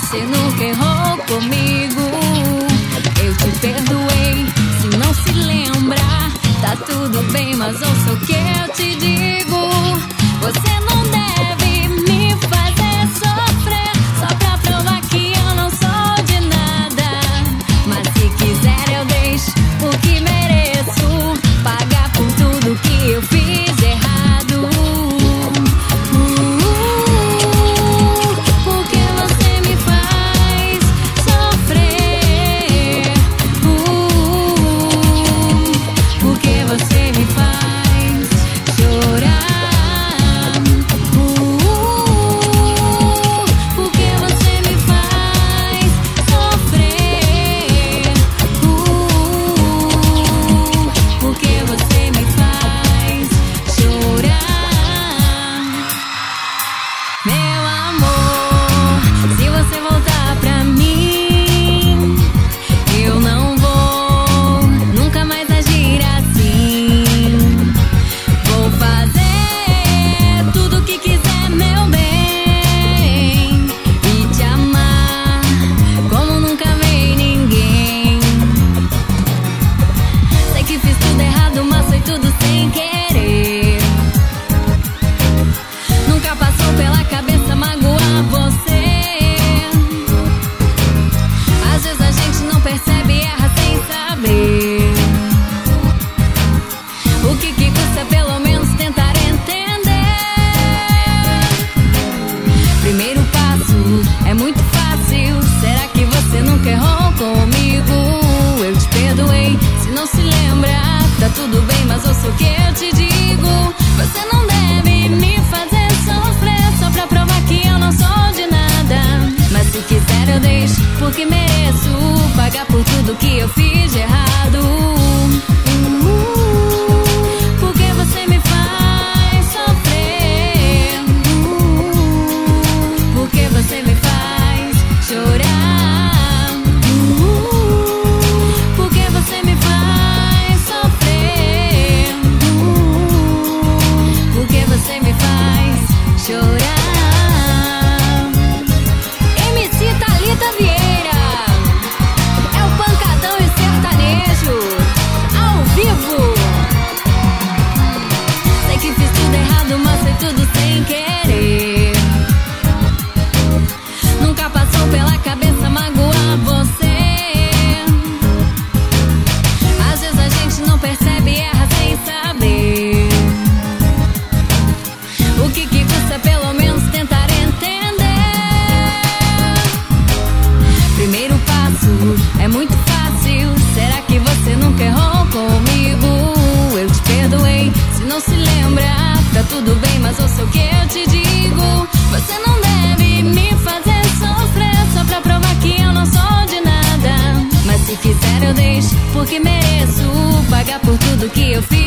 Você nunca errou comigo. Eu te perdoei, se não se lembra, tá tudo bem, mas ouça o que eu te digo. Você não deve me fazer sofrer só pra provar que eu não sou de nada. Mas se quiser eu deixo, porque mereço pagar por tudo que eu fiz errado. Porque você me faz sofrer. Porque você me faz chorar. Porque você me faz sofrer. Porque você me faz chorar. Meu amor, se você voltar pra mim, eu não vou nunca mais agir assim. Vou fazer tudo o que quiser, meu bem, e te amar como nunca amei ninguém. Sei que fiz tudo errado, mas foi tudo sem querer. Nunca passou pela cabeça magoar você. Às vezes a gente não percebe e erra sem saber. O que custa pelo menos tentar entender? Primeiro passo é muito fácil. Será que você nunca errou comigo? Eu te perdoei, se não se lembra, tá tudo bem, mas ouça o que eu te digo. Você não deve me fazer sofrer só pra provar que eu não sou de nada. Mas se quiser eu deixo, porque mereço pagar por tudo que eu fiz de errado. Porque você me faz sofrer. Porque você me faz chorar. Porque você me faz sofrer. Porque você me faz chorar. MC Thalita Vieira, é o pancadão e sertanejo ao vivo. Sei que fiz tudo errado, mas foi tudo sem querer. Nunca passou pela cabeça magoar você. Às vezes a gente não percebe e erra sem saber. O que custa pelo menos tentar entender? Primeiro passo é muito fácil. Será que você nunca errou comigo? Eu te perdoei, se não se lembra, tá tudo bem, mas ouça o que eu te digo. Você não deve me fazer sofrer só pra provar que eu não sou de nada. Mas se quiser eu deixo, porque mereço pagar por tudo que eu fiz